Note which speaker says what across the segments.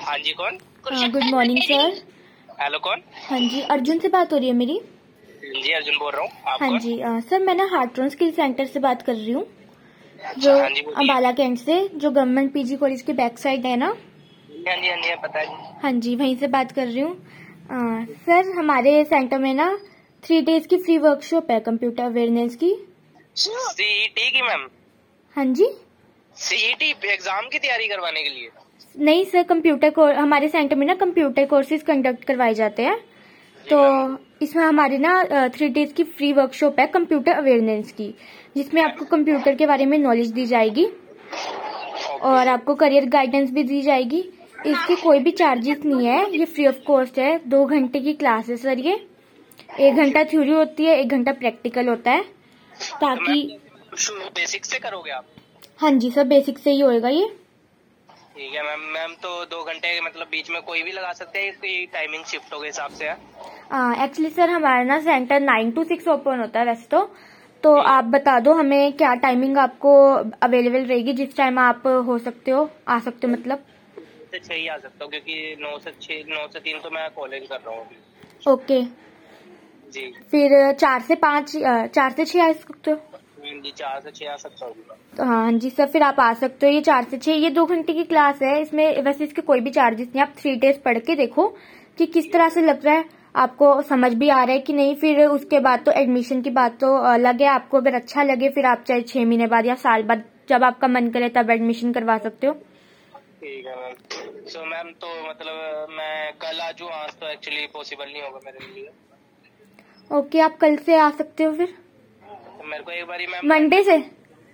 Speaker 1: हाँ जी, कौन?
Speaker 2: Good morning sir.
Speaker 1: Hello, कौन?
Speaker 2: हाँ जी, अर्जुन से बात हो रही है मेरी।
Speaker 1: जी, अर्जुन बोल रहा हूँ। आप
Speaker 2: हाँ
Speaker 1: कौन?
Speaker 2: जी सर, मैं ना हार्ट्रॉन स्किल सेंटर से बात कर रही हूँ, जो
Speaker 1: अच्छा, हाँ जी, बोलिए।
Speaker 2: अम्बाला कैंट से, जो गवर्नमेंट पीजी कॉलेज के बैक साइड है ना।
Speaker 1: हाँ जी, हाँ जी, पता है जी।
Speaker 2: हाँ जी, वहीं से बात कर रही हूँ। सर, हमारे सेंटर में ना 3 डेज की फ्री वर्कशॉप है कंप्यूटर अवेयरनेस की।
Speaker 1: सीईटी की मैम?
Speaker 2: हाँ जी।
Speaker 1: सीईटी एग्जाम की तैयारी करवाने के लिए?
Speaker 2: नहीं सर, हमारे सेंटर में ना कंप्यूटर कोर्सेज कंडक्ट करवाए जाते हैं, तो इसमें हमारी ना 3 डेज की फ्री वर्कशॉप है कंप्यूटर अवेयरनेस की, जिसमें आपको कंप्यूटर के बारे में नॉलेज दी जाएगी और आपको करियर गाइडेंस भी दी जाएगी। इसके कोई भी चार्जेस नहीं है, ये फ्री ऑफ कॉस्ट है। 2 घंटे की क्लास है सर ये। 1 घंटा थ्योरी होती है, 1 घंटा प्रैक्टिकल होता है, ताकि
Speaker 1: शुरू बेसिक से करोगे आप?
Speaker 2: हाँ जी सर, बेसिक से ही होएगा ये।
Speaker 1: ठीक है मैम। मैम तो 2 घंटे मतलब बीच में कोई भी लगा सकते हैं, कोई टाइमिंग शिफ्टों के हिसाब से है?
Speaker 2: एक्चुअली सर, हमारा ना सेंटर 9 to 6 ओपन होता है वैसे तो आप बता दो हमें क्या टाइमिंग आपको अवेलेबल रहेगी, जिस टाइम आप आ सकते हो मतलब।
Speaker 1: 6 ही आ सकता हूँ, क्योंकि 9 से 3 तो मैं कॉलेज कर रहा हूँ।
Speaker 2: ओके
Speaker 1: जी।
Speaker 2: फिर 4 से 6 आ सकते हो?
Speaker 1: जी, 4 से 6 आ सकता हूँ।
Speaker 2: तो हाँ जी सर, फिर आप आ सकते हो। ये 4 से 6, ये 2 घंटे की क्लास है। इसमें वैसे इसके कोई भी चार्जेस नहीं। आप 3 डेज पढ़ के देखो कि किस तरह से लग रहा है, आपको समझ भी आ रहा है कि नहीं। फिर उसके बाद तो एडमिशन की बात तो अलग है। आपको अगर अच्छा लगे, फिर आप चाहे 6 महीने बाद या साल बाद, जब आपका मन करे तब एडमिशन करवा सकते हो।
Speaker 1: ठीक है मैम। सो मैम, तो मतलब मैं कल आ जाऊँ? आज तो एक्चुअली पॉसिबल नहीं होगा मेरे लिए।
Speaker 2: ओके, आप कल से आ सकते हो फिर।
Speaker 1: तो मेरे को एक बारी मैम
Speaker 2: मंडे से,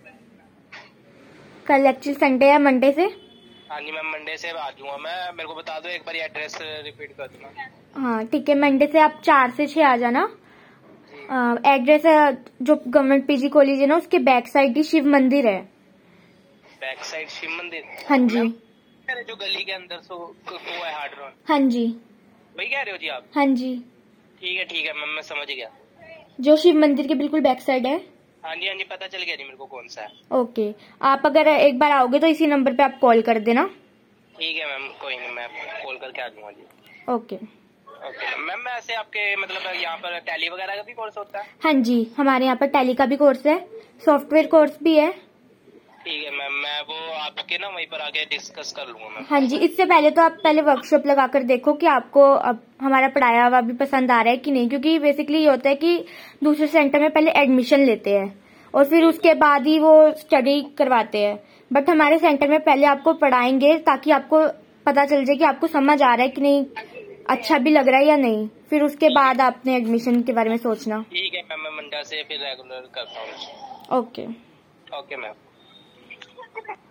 Speaker 2: कल एक्चुअली संडे है, मंडे से।
Speaker 1: हाँ जी मैम, मंडे से आ जाऊंगा मैं। मेरे को बता दो एक बार, एड्रेस रिपीट कर देना।
Speaker 2: हाँ ठीक है, मंडे से आप 4 से 6 आ जाना। एड्रेस है जो गवर्नमेंट पीजी कॉलेज है ना, उसके बैक साइड ही शिव मंदिर है।
Speaker 1: बैक साइड शिव मंदिर?
Speaker 2: हाँ जी।
Speaker 1: जो गली के अंदर वो है हार्ट्रॉन?
Speaker 2: हाँ जी।
Speaker 1: वही कह रहे हो जी आप?
Speaker 2: हाँ जी,
Speaker 1: ठीक है मैम, मैं समझ गया।
Speaker 2: जो शिव मंदिर के बिल्कुल बैक साइड है।
Speaker 1: हाँ जी, पता चल गया जी मेरे को कौन सा है।
Speaker 2: ओके, आप अगर एक बार आओगे तो इसी नंबर पे आप कॉल कर देना।
Speaker 1: ठीक है मैम, कोई नहीं, मैं कॉल करके आ जाऊंगा जी।
Speaker 2: Okay
Speaker 1: okay ma'am. वैसे आपके मतलब यहाँ पर टैली वगैरह का भी कोर्स होता है?
Speaker 2: हाँ जी, हमारे यहाँ पर टैली का भी कोर्स है, सॉफ्टवेयर कोर्स भी है।
Speaker 1: ठीक है मैम, मैं वो आपके ना वहीं पर आके डिस्कस कर लूंगा मैम।
Speaker 2: हाँ जी, इससे पहले तो आप पहले वर्कशॉप लगा कर देखो कि आपको अब हमारा पढ़ाया हुआ भी पसंद आ रहा है कि नहीं, क्योंकि बेसिकली ये होता है कि दूसरे सेंटर में पहले एडमिशन लेते हैं और फिर उसके बाद ही वो स्टडी करवाते हैं। बट हमारे सेंटर में पहले आपको पढ़ाएंगे ताकि आपको पता चल जाए कि आपको समझ आ रहा है कि नहीं, अच्छा भी लग रहा है या नहीं। फिर उसके बाद आपने एडमिशन के बारे में सोचना।
Speaker 1: ठीक है मैम, मैं मंडे से फिर रेगुलर करता हूँ।
Speaker 2: Okay
Speaker 1: okay ma'am.